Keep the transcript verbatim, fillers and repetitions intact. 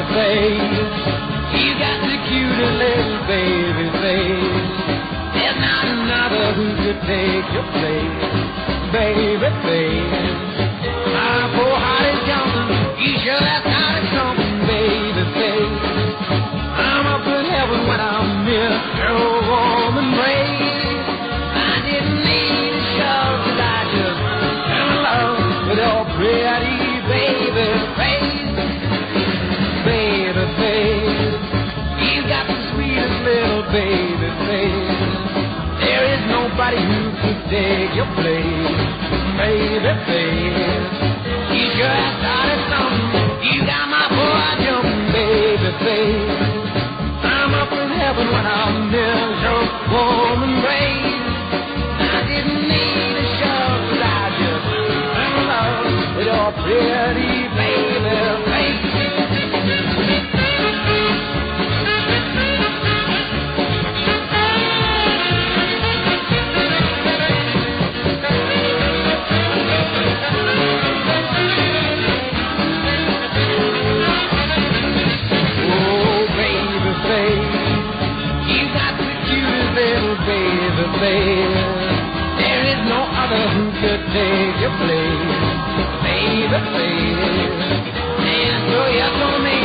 face. You got the cutest little baby face. There's not another who could take your place, baby face. My poor heart is jumping, you sure have started something, baby face. I'm up in heaven when I'm near your warm embrace. I didn't need a show, 'cause I just fell in love with your pretty baby face. Baby face, you got the sweetest little baby face. There is nobody who could take your place, baby face. You sure have started something, you got my boy jumping, baby face. I'm up in heaven when I'm near your warm embrace. I didn't need a show, 'cause I just fell in love with your pretty baby face. There is no other who could take your place, baby, baby. And so you're gonna